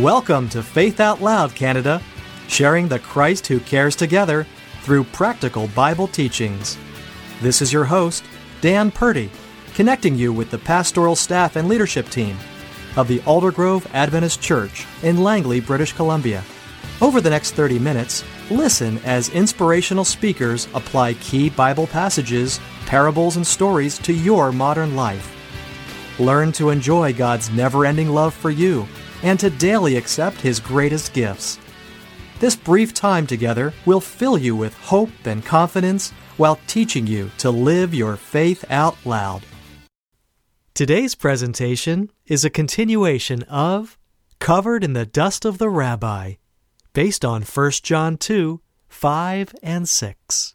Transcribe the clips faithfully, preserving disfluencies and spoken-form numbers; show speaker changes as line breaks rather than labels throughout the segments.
Welcome to Faith Out Loud, Canada, sharing the Christ who cares together through practical Bible teachings. This is your host, Dan Purdy, connecting you with the pastoral staff and leadership team of the Aldergrove Adventist Church in Langley, British Columbia. Over the next thirty minutes, listen as inspirational speakers apply key Bible passages, parables, and stories to your modern life. Learn to enjoy God's never-ending love for you and to daily accept His greatest gifts. This brief time together will fill you with hope and confidence while teaching you to live your faith out loud. Today's presentation is a continuation of Covered in the Dust of the Rabbi, based on First John two, five and six.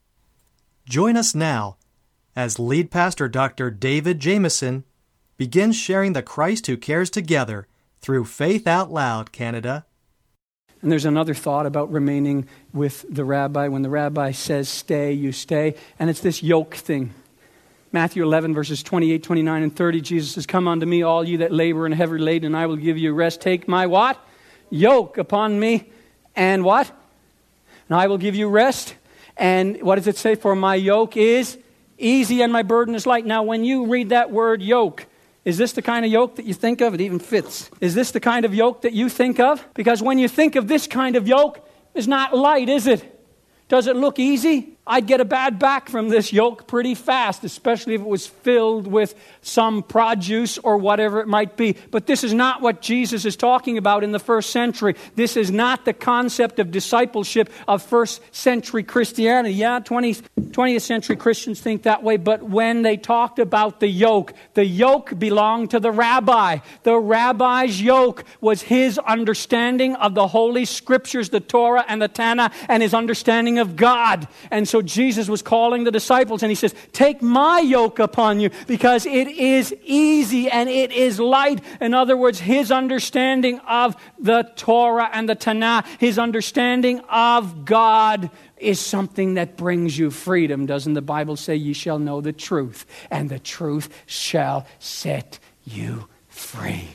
Join us now as lead pastor Doctor David Jameson begins sharing the Christ who cares together through Faith Out Loud, Canada.
And there's another thought about remaining with the rabbi. When the rabbi says stay, you stay. And it's this yoke thing. Matthew eleven, verses twenty-eight, twenty-nine, and thirty, Jesus says, "Come unto me, all you that labor and are heavy laden, and I will give you rest. Take my" what? "Yoke upon me, and" what? "And I will give you rest." And what does it say? "For my yoke is easy and my burden is light." Now, when you read that word yoke, is this the kind of yoke that you think of? It even fits. Is this the kind of yoke that you think of? Because when you think of this kind of yoke, it's not light, is it? Does it look easy? I'd get a bad back from this yoke pretty fast, especially if it was filled with some produce or whatever it might be. But this is not what Jesus is talking about in the first century. This is not the concept of discipleship of first century Christianity. Yeah, twentieth, twentieth century Christians think that way, but when they talked about the yoke, the yoke belonged to the rabbi. The rabbi's yoke was his understanding of the Holy Scriptures, the Torah and the Tanakh, and his understanding of God. And so So Jesus was calling the disciples and he says, "Take my yoke upon you because it is easy and it is light." In other words, his understanding of the Torah and the Tanakh, his understanding of God is something that brings you freedom. Doesn't the Bible say, "Ye shall know the truth, and the truth shall set you free"?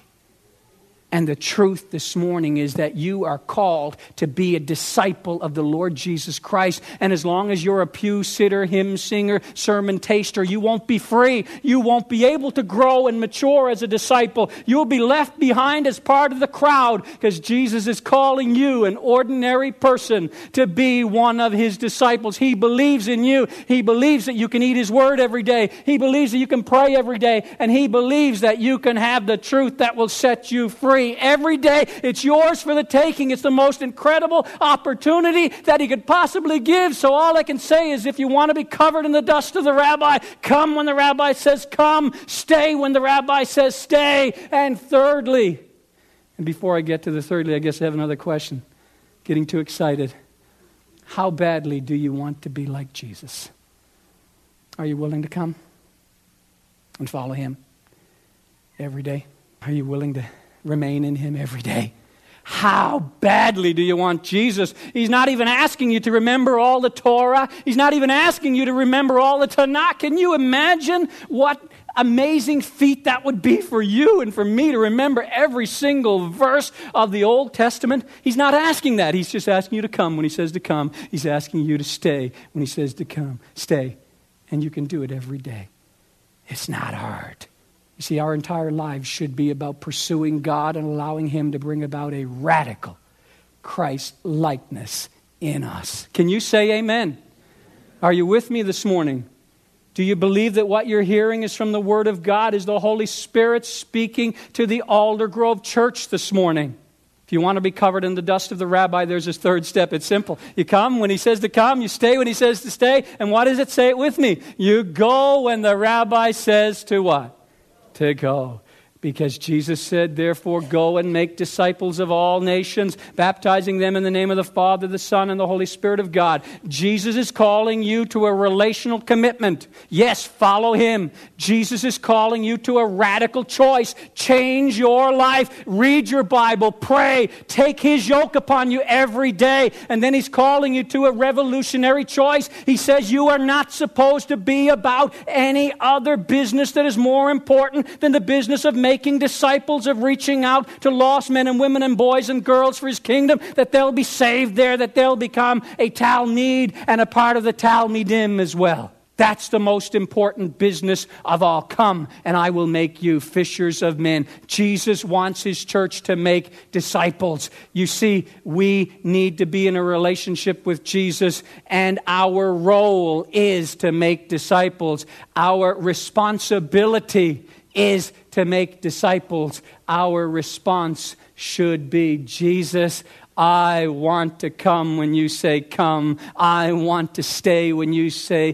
And the truth this morning is that you are called to be a disciple of the Lord Jesus Christ. And as long as you're a pew sitter, hymn singer, sermon taster, you won't be free. You won't be able to grow and mature as a disciple. You'll be left behind as part of the crowd because Jesus is calling you, an ordinary person, to be one of His disciples. He believes in you. He believes that you can eat His Word every day. He believes that you can pray every day. And He believes that you can have the truth that will set you free. Every day, it's yours for the taking. It's the most incredible opportunity that He could possibly give. So all I can say is, if you want to be covered in the dust of the rabbi, come when the rabbi says come. Stay when the rabbi says stay. And thirdly, and before I get to the thirdly, I guess I have another question. Getting too excited. How badly do you want to be like Jesus? Are you willing to come and follow Him every day? Are you willing to remain in Him every day? How badly do you want Jesus? He's not even asking you to remember all the Torah. He's not even asking you to remember all the Tanakh. Can you imagine what amazing feat that would be for you and for me to remember every single verse of the Old Testament? He's not asking that. He's just asking you to come when He says to come. He's asking you to stay when He says to come. Stay. And you can do it every day. It's not hard. You see, our entire lives should be about pursuing God and allowing Him to bring about a radical Christ-likeness in us. Can you say amen? Are you with me this morning? Do you believe that what you're hearing is from the Word of God? Is the Holy Spirit speaking to the Aldergrove Church this morning? If you want to be covered in the dust of the rabbi, there's this third step. It's simple. You come when He says to come. You stay when He says to stay. And what does it? Say it with me. You go when the rabbi says to what? To go. Because Jesus said, "Therefore go and make disciples of all nations, baptizing them in the name of the Father, the Son, and the Holy Spirit of God." Jesus is calling you to a relational commitment. Yes, follow Him. Jesus is calling you to a radical choice. Change your life. Read your Bible. Pray. Take His yoke upon you every day. And then He's calling you to a revolutionary choice. He says you are not supposed to be about any other business that is more important than the business of making making disciples, of reaching out to lost men and women and boys and girls for his kingdom, that they'll be saved there, that they'll become a Talmid and a part of the Talmidim as well. That's the most important business of all. Come, and I will make you fishers of men. Jesus wants his church to make disciples. You see, we need to be in a relationship with Jesus, and our role is to make disciples. Our responsibility is to make disciples. Our response should be, Jesus, I want to come when you say come. I want to stay when you say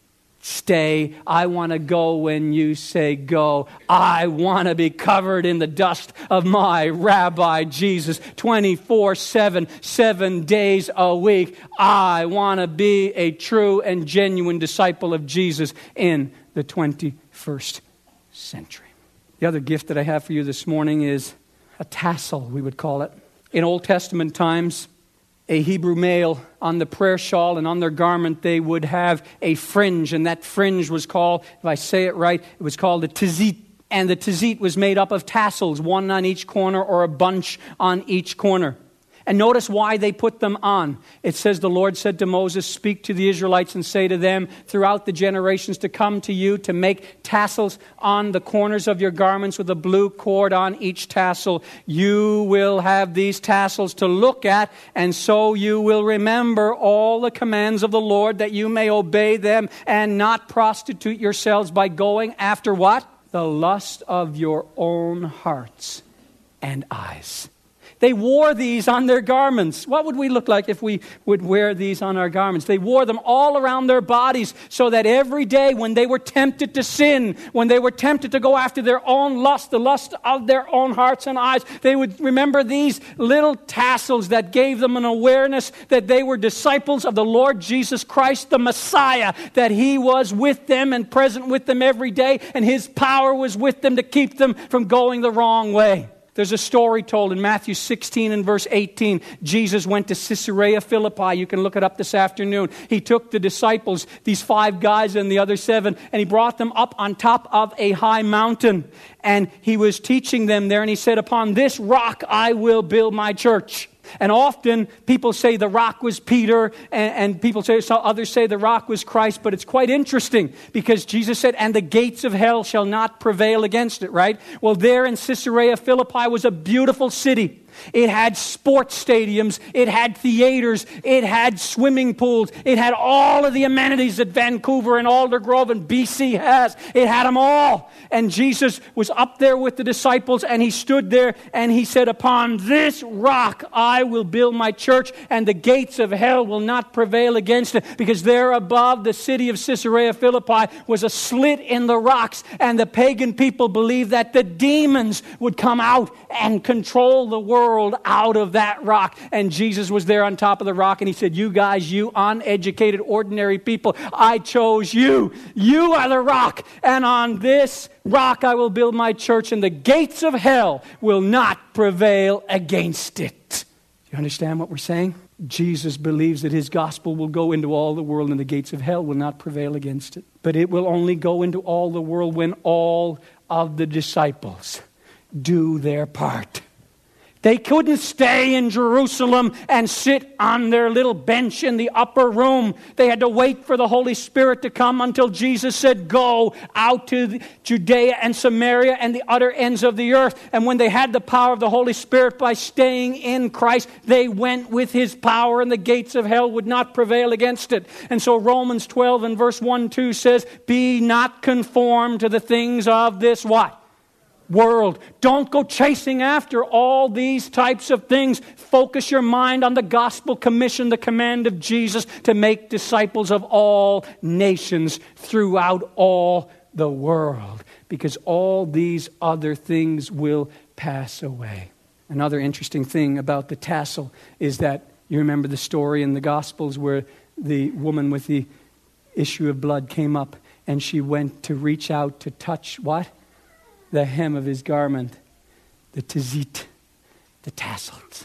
stay. I want to go when you say go. I want to be covered in the dust of my Rabbi Jesus twenty-four seven, seven days a week. I want to be a true and genuine disciple of Jesus in the twenty-first century. The other gift that I have for you this morning is a tassel, we would call it. In Old Testament times, a Hebrew male on the prayer shawl and on their garment, they would have a fringe, and that fringe was called, if I say it right, it was called a tzitzit. And the tzitzit was made up of tassels, one on each corner or a bunch on each corner. And notice why they put them on. It says, the Lord said to Moses, speak to the Israelites and say to them, throughout the generations to come to you, to make tassels on the corners of your garments with a blue cord on each tassel. You will have these tassels to look at, and so you will remember all the commands of the Lord, that you may obey them and not prostitute yourselves by going after what? The lust of your own hearts and eyes. They wore these on their garments. What would we look like if we would wear these on our garments? They wore them all around their bodies so that every day when they were tempted to sin, when they were tempted to go after their own lust, the lust of their own hearts and eyes, they would remember these little tassels that gave them an awareness that they were disciples of the Lord Jesus Christ, the Messiah, that he was with them and present with them every day, and his power was with them to keep them from going the wrong way. There's a story told in Matthew sixteen and verse eighteen. Jesus went to Caesarea Philippi. You can look it up this afternoon. He took the disciples, these five guys and the other seven, and he brought them up on top of a high mountain. And he was teaching them there, and he said, upon this rock I will build my church. And often people say the rock was Peter, and, and people say, so others say the rock was Christ, but it's quite interesting because Jesus said, and the gates of hell shall not prevail against it, right? Well, there in Caesarea Philippi was a beautiful city. It had sports stadiums, it had theaters, it had swimming pools, it had all of the amenities that Vancouver and Aldergrove and B C has. It had them all. And Jesus was up there with the disciples, and he stood there and he said, upon this rock I will build my church, and the gates of hell will not prevail against it. Because there above the city of Caesarea Philippi was a slit in the rocks, and the pagan people believed that the demons would come out and control the world out of that rock. And Jesus was there on top of the rock, and he said, you guys, you uneducated, ordinary people, I chose you. You are the rock, and on this rock I will build my church, and the gates of hell will not prevail against it. You understand what we're saying? Jesus believes that his gospel will go into all the world, and the gates of hell will not prevail against it. But it will only go into all the world when all of the disciples do their part. They couldn't stay in Jerusalem and sit on their little bench in the upper room. They had to wait for the Holy Spirit to come until Jesus said, go out to Judea and Samaria and the utter ends of the earth. And when they had the power of the Holy Spirit by staying in Christ, they went with his power, and the gates of hell would not prevail against it. And so Romans twelve and verse one two says, be not conformed to the things of this what? World. Don't go chasing after all these types of things. Focus your mind on the gospel commission, the command of Jesus to make disciples of all nations throughout all the world, because all these other things will pass away. Another interesting thing about the tassel is that you remember the story in the Gospels where the woman with the issue of blood came up and she went to reach out to touch what? The hem of his garment, the tzitzit, the tassels.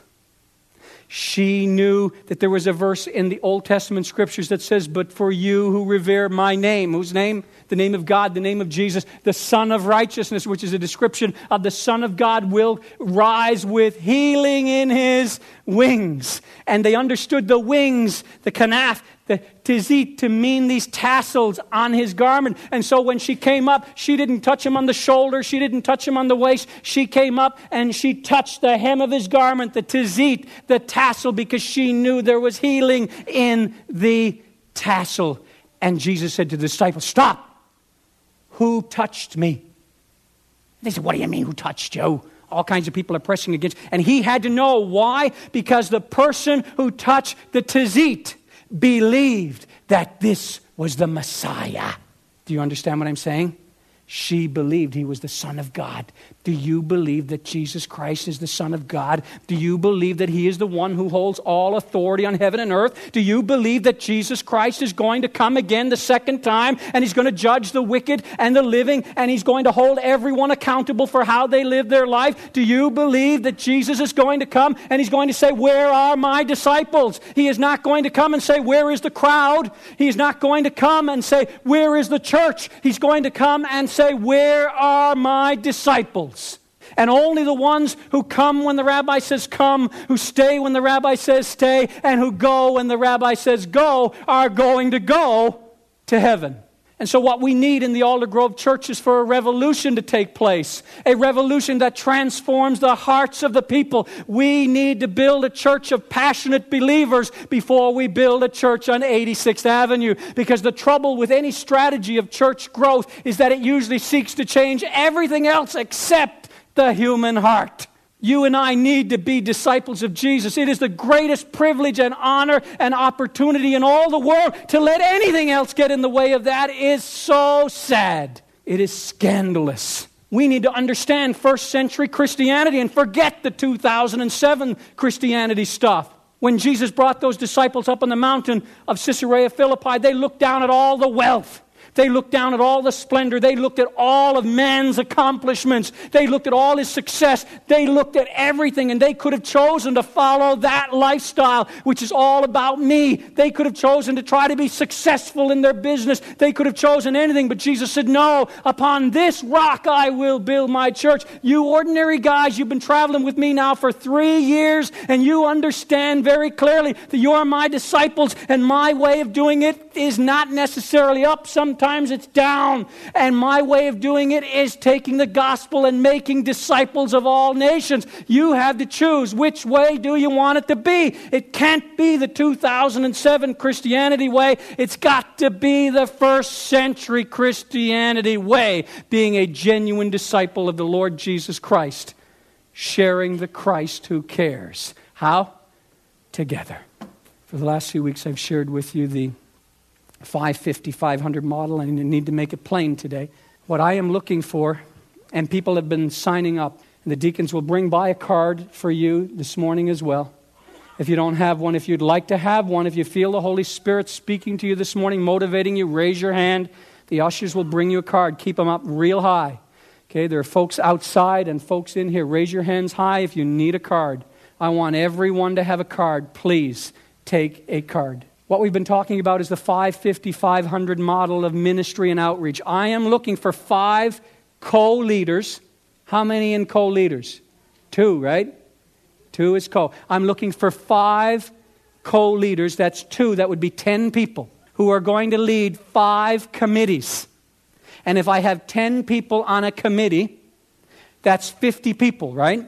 She knew that there was a verse in the Old Testament scriptures that says, but for you who revere my name, whose name? the name of God, the name of Jesus, the Son of Righteousness, which is a description of the Son of God, will rise with healing in his wings. And they understood the wings, the kanaf, the tizit, to mean these tassels on his garment. And so when she came up, she didn't touch him on the shoulder. She didn't touch him on the waist. She came up and she touched the hem of his garment, the tizit, the tassel, because she knew there was healing in the tassel. And Jesus said to the disciples, stop. Who touched me? They said, what do you mean, who touched you? All kinds of people are pressing against. And he had to know why. Because the person who touched the tizit believed that this was the Messiah. Do you understand what I'm saying? She believed he was the Son of God. Do you believe that Jesus Christ is the Son of God? Do you believe that he is the one who holds all authority on heaven and earth? Do you believe that Jesus Christ is going to come again the second time and he's going to judge the wicked and the living and he's going to hold everyone accountable for how they live their life? Do you believe that Jesus is going to come and he's going to say, where are my disciples? He is not going to come and say, where is the crowd? He is not going to come and say, where is the church? He's going to come and say, where are my disciples? And only the ones who come when the rabbi says come, who stay when the rabbi says stay, and who go when the rabbi says go, are going to go to heaven. And so what we need in the Alder Grove Church is for a revolution to take place. A revolution that transforms the hearts of the people. We need to build a church of passionate believers before we build a church on eighty-sixth Avenue. Because the trouble with any strategy of church growth is that it usually seeks to change everything else except the human heart. You and I need to be disciples of Jesus. It is the greatest privilege and honor and opportunity in all the world. To let anything else get in the way of that is so sad. It is scandalous. We need to understand first century Christianity and forget the two thousand seven Christianity stuff. When Jesus brought those disciples up on the mountain of Caesarea Philippi, they looked down at all the wealth. They looked down at all the splendor. They looked at all of man's accomplishments. They looked at all his success. They looked at everything, and they could have chosen to follow that lifestyle, which is all about me. They could have chosen to try to be successful in their business. They could have chosen anything, but Jesus said, no, upon this rock I will build my church. You ordinary guys, you've been traveling with me now for three years, and you understand very clearly that you are my disciples, and my way of doing it is not necessarily up. Sometimes it's down. And my way of doing it is taking the gospel and making disciples of all nations. You have to choose. Which way do you want it to be? It can't be the two thousand seven Christianity way. It's got to be the first century Christianity way, being a genuine disciple of the Lord Jesus Christ, sharing the Christ who cares. How? Together. For the last few weeks, I've shared with you the five fifty, five hundred model, and I need to make it plain today. What I am looking for, and people have been signing up, and the deacons will bring by a card for you this morning as well. If you don't have one, if you'd like to have one, if you feel the Holy Spirit speaking to you this morning, motivating you, raise your hand. The ushers will bring you a card. Keep them up real high. Okay, there are folks outside and folks in here. Raise your hands high if you need a card. I want everyone to have a card. Please take a card. What we've been talking about is the five fifty, five hundred model of ministry and outreach. I am looking for five co-leaders. How many in co-leaders? Two, right? Two is co. I'm looking for five co-leaders. That's two. That would be ten people who are going to lead five committees. And if I have ten people on a committee, that's fifty people, right?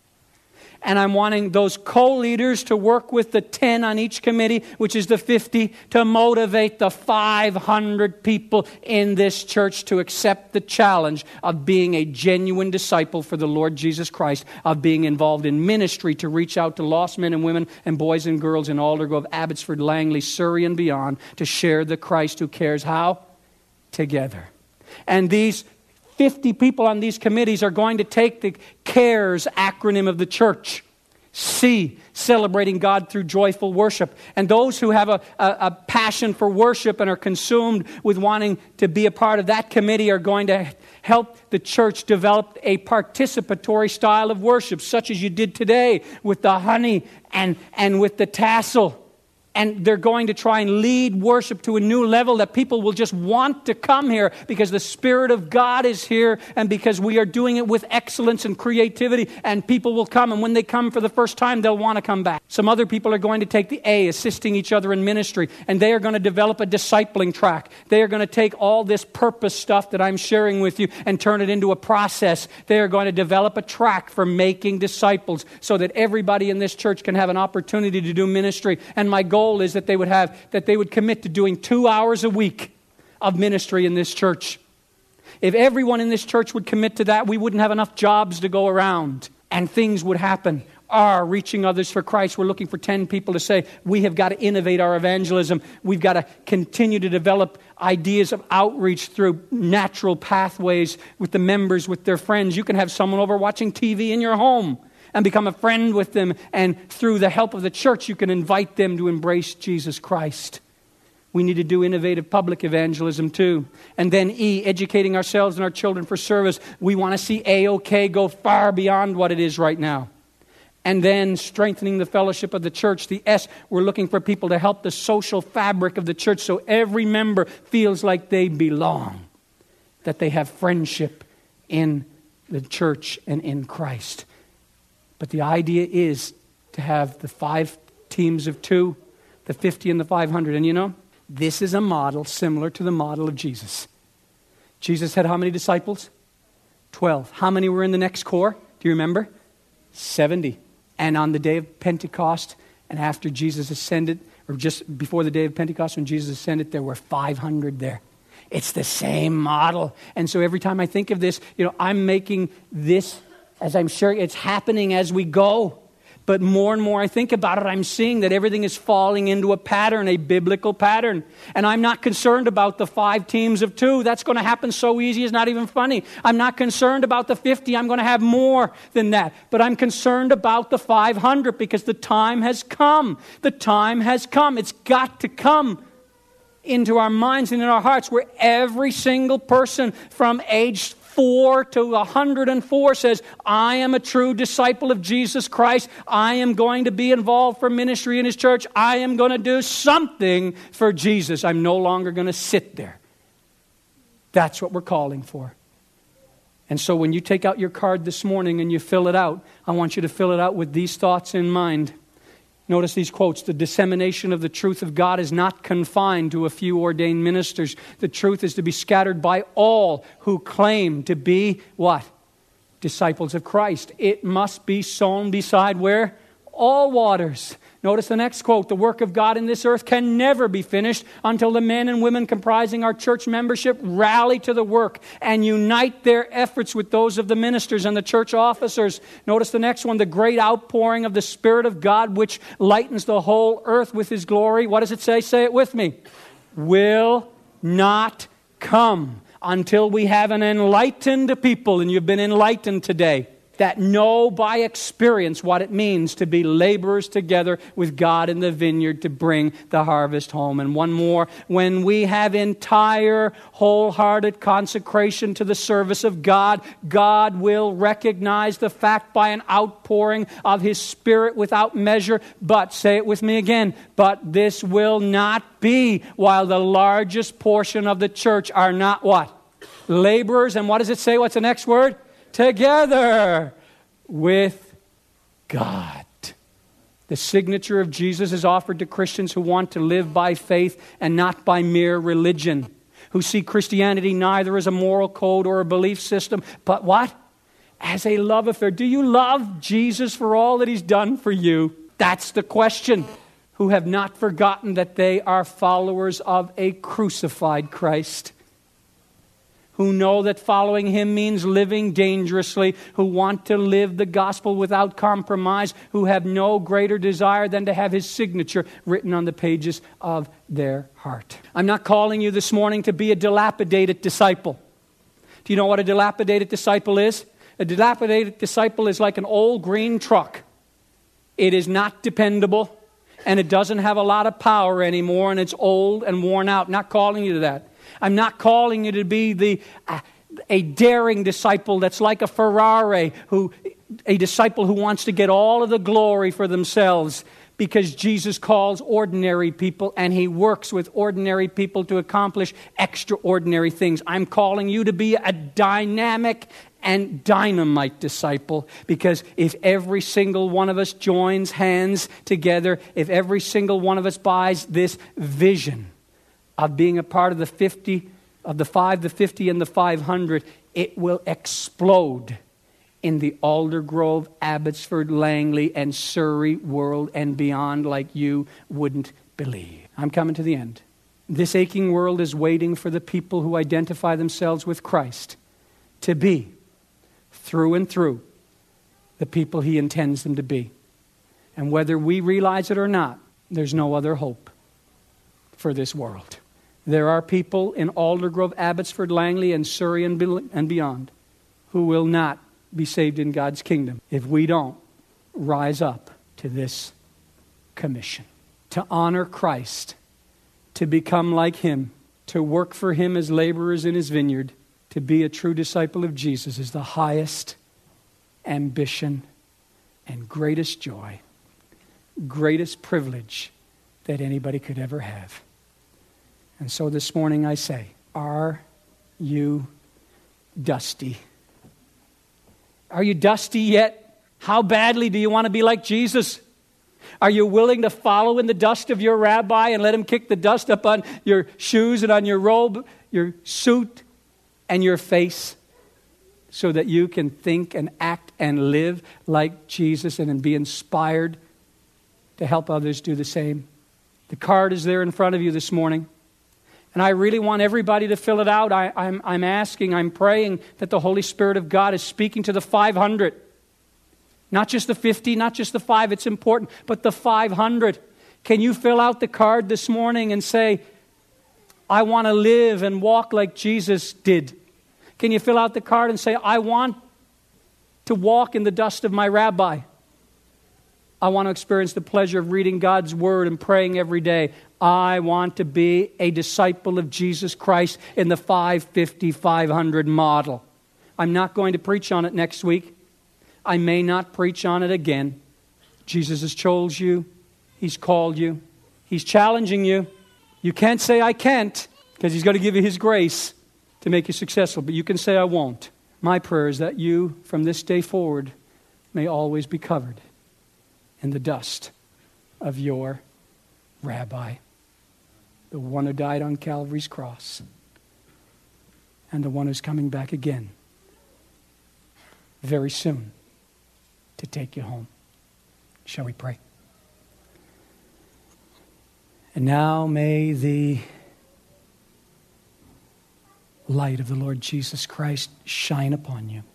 And I'm wanting those co-leaders to work with the ten on each committee, which is the fifty, to motivate the five hundred people in this church to accept the challenge of being a genuine disciple for the Lord Jesus Christ, of being involved in ministry to reach out to lost men and women and boys and girls in Alder Grove, Abbotsford, Langley, Surrey, and beyond, to share the Christ who cares. How? Together. And these fifty people on these committees are going to take the CARES acronym of the church. C, celebrating God through joyful worship. And those who have a, a, a passion for worship and are consumed with wanting to be a part of that committee are going to help the church develop a participatory style of worship, such as you did today with the honey and, and with the tassel. And they're going to try and lead worship to a new level that people will just want to come here because the Spirit of God is here and because we are doing it with excellence and creativity, and people will come, and when they come for the first time, they'll want to come back. Some other people are going to take the A, assisting each other in ministry, and they are going to develop a discipling track. They are going to take all this purpose stuff that I'm sharing with you and turn it into a process. They are going to develop a track for making disciples so that everybody in this church can have an opportunity to do ministry. And my goal is that they would have, that they would commit to doing two hours a week of ministry in this church. If everyone in this church would commit to that, we wouldn't have enough jobs to go around, and things would happen. Are reaching others for Christ. We're looking for ten people to say, we have got to innovate our evangelism. We've got to continue to develop ideas of outreach through natural pathways with the members, with their friends. You can have someone over watching T V in your home and become a friend with them, and through the help of the church, you can invite them to embrace Jesus Christ. We need to do innovative public evangelism too. And then E, educating ourselves and our children for service. We want to see A O K go far beyond what it is right now. And then strengthening the fellowship of the church. The S, we're looking for people to help the social fabric of the church so every member feels like they belong, that they have friendship in the church and in Christ. But the idea is to have the five teams of two, the fifty and the five hundred. And you know, this is a model similar to the model of Jesus. Jesus had how many disciples? Twelve. How many were in the next core? Do you remember? Seventy. And on the day of Pentecost, and after Jesus ascended, or just before the day of Pentecost when Jesus ascended, there were five hundred there. It's the same model. And so every time I think of this, you know, I'm making this, as I'm sharing, it's happening as we go. But more and more I think about it, I'm seeing that everything is falling into a pattern, a biblical pattern. And I'm not concerned about the five teams of two. That's going to happen so easy, it's not even funny. I'm not concerned about the fifty. I'm going to have more than that. But I'm concerned about the five hundred because the time has come. The time has come. It's got to come into our minds and in our hearts, where every single person from age four to one hundred four says, I am a true disciple of Jesus Christ. I am going to be involved for ministry in His church. I am going to do something for Jesus. I'm no longer going to sit there. That's what we're calling for. And so when you take out your card this morning and you fill it out, I want you to fill it out with these thoughts in mind. Notice these quotes. The dissemination of the truth of God is not confined to a few ordained ministers. The truth is to be scattered by all who claim to be what? Disciples of Christ. It must be sown beside where? All waters. Notice the next quote. The work of God in this earth can never be finished until the men and women comprising our church membership rally to the work and unite their efforts with those of the ministers and the church officers. Notice the next one. The great outpouring of the Spirit of God, which lightens the whole earth with His glory. What does it say? Say it with me. Will not come until we have an enlightened people, and you've been enlightened today, that know by experience what it means to be laborers together with God in the vineyard to bring the harvest home. And one more, when we have entire, wholehearted consecration to the service of God, God will recognize the fact by an outpouring of His Spirit without measure. But, say it with me again, but this will not be while the largest portion of the church are not what? Laborers. And what does it say? What's the next word? Together with God. The signature of Jesus is offered to Christians who want to live by faith and not by mere religion, who see Christianity neither as a moral code or a belief system, but what? As a love affair. Do you love Jesus for all that He's done for you? That's the question. Who have not forgotten that they are followers of a crucified Christ, who know that following Him means living dangerously, who want to live the gospel without compromise, who have no greater desire than to have His signature written on the pages of their heart. I'm not calling you this morning to be a dilapidated disciple. Do you know what a dilapidated disciple is? A dilapidated disciple is like an old green truck. It is not dependable, and it doesn't have a lot of power anymore, and it's old and worn out. I'm not calling you to that. I'm not calling you to be the uh, a daring disciple that's like a Ferrari, who a disciple who wants to get all of the glory for themselves. because Jesus calls ordinary people and he works with ordinary people to accomplish extraordinary things. I'm calling you to be a dynamic and dynamite disciple, because if every single one of us joins hands together, if every single one of us buys this vision of being a part of the fifty, of the five, the fifty, and the five hundred, it will explode in the Aldergrove, Abbotsford, Langley, and Surrey world and beyond like you wouldn't believe. I'm coming to the end. This aching world is waiting for the people who identify themselves with Christ to be, through and through, the people he intends them to be. And whether we realize it or not, there's no other hope for this world. There are people in Aldergrove, Abbotsford, Langley, and Surrey and beyond who will not be saved in God's kingdom if we don't rise up to this commission. To honor Christ, to become like him, to work for him as laborers in his vineyard, to be a true disciple of Jesus is the highest ambition and greatest joy, greatest privilege that anybody could ever have. And so this morning I say, are you dusty? Are you dusty yet? How badly do you want to be like Jesus? Are you willing to follow in the dust of your rabbi and let him kick the dust up on your shoes and on your robe, your suit, and your face, so that you can think and act and live like Jesus and be inspired to help others do the same? The card is there in front of you this morning. And I really want everybody to fill it out. I, I'm, I'm asking, I'm praying that the Holy Spirit of God is speaking to the five hundred. Not just the fifty, not just the five, it's important, but the five hundred. Can you fill out the card this morning and say, I want to live and walk like Jesus did? Can you fill out the card and say, I want to walk in the dust of my rabbi? I want to experience the pleasure of reading God's word and praying every day. I want to be a disciple of Jesus Christ in the five fifty, five hundred model. I'm not going to preach on it next week. I may not preach on it again. Jesus has chose you. He's called you. He's challenging you. You can't say, I can't, because he's going to give you his grace to make you successful. But you can say, I won't. My prayer is that you, from this day forward, may always be covered in the dust of your rabbi, the one who died on Calvary's cross, and the one who's coming back again very soon to take you home. Shall we pray? And now may the light of the Lord Jesus Christ shine upon you.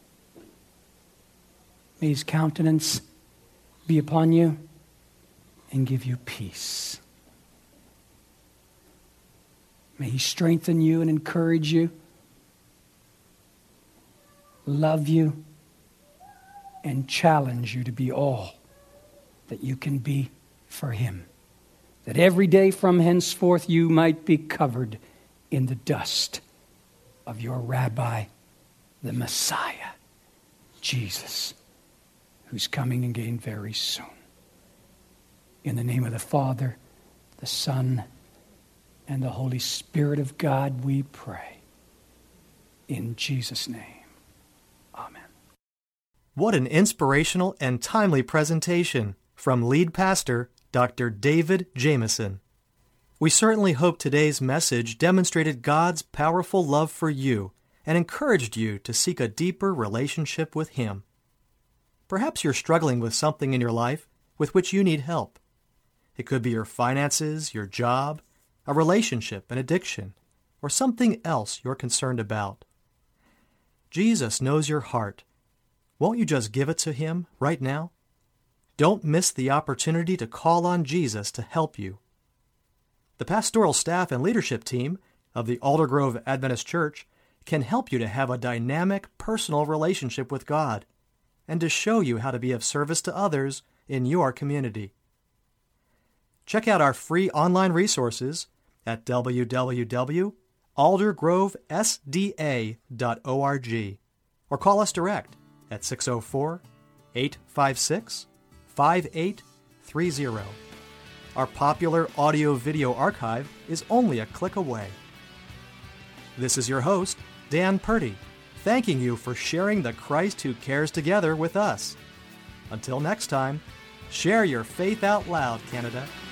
May his countenance be upon you and give you peace. May he strengthen you and encourage you, love you, and challenge you to be all that you can be for him. That every day from henceforth you might be covered in the dust of your rabbi, the Messiah, Jesus, who's coming again very soon. In the name of the Father, the Son, and the Holy Spirit of God, we pray. In Jesus' name, amen.
What an inspirational and timely presentation from lead pastor Doctor David Jameson. We certainly hope today's message demonstrated God's powerful love for you and encouraged you to seek a deeper relationship with him. Perhaps you're struggling with something in your life with which you need help. It could be your finances, your job, a relationship, an addiction, or something else you're concerned about. Jesus knows your heart. Won't you just give it to him right now? Don't miss the opportunity to call on Jesus to help you. The pastoral staff and leadership team of the Aldergrove Adventist Church can help you to have a dynamic, personal relationship with God and to show you how to be of service to others in your community. Check out our free online resources at w w w dot aldergrove s d a dot org or call us direct at six oh four, eight five six, five eight three zero. Our popular audio-video archive is only a click away. This is your host, Dan Purdy, thanking you for sharing the Christ Who Cares Together with us. Until next time, share your faith out loud, Canada.